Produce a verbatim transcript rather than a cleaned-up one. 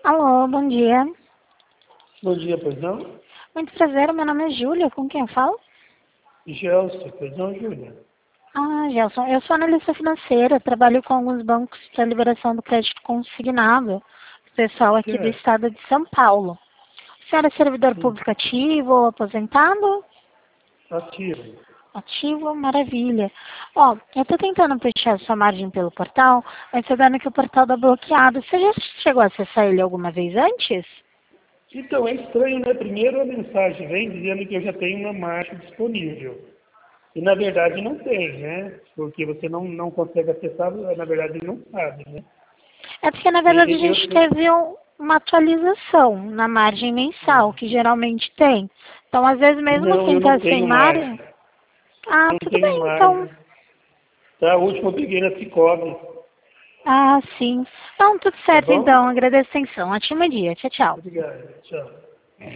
Alô, bom dia. Bom dia, pois não? Muito prazer, meu nome é Júlia, com quem eu falo? Gelson, pois não, Júlia? Ah, Gelson, eu sou analista financeira, trabalho com alguns bancos para liberação do crédito consignado, pessoal aqui do Certo. estado de São Paulo. A senhora é servidor Sim. público ativo ou aposentado? Ativo. Ativo, maravilha. Ó, eu tô tentando fechar sua margem pelo portal, mas tô vendo que o portal tá bloqueado. Você já chegou a acessar ele alguma vez antes? Então, é estranho, né? Primeiro a mensagem vem dizendo que eu já tenho uma margem disponível. E na verdade não tem, né? Porque você não, não consegue acessar, na verdade não sabe, né? É porque, na E, verdade, a e- eu, gente eu, teve um- uma atualização na margem mensal, que geralmente tem. Então, às vezes, mesmo não, quem eu está não sem tenho margem... margem. Ah, Não tudo tenho bem, então. margem. Tá? A última eu peguei na Cicobi. Ah, sim. Então, tudo Tá certo, bom? então. Agradeço a atenção. Ótimo dia. Tchau, tchau. Obrigado. Tchau.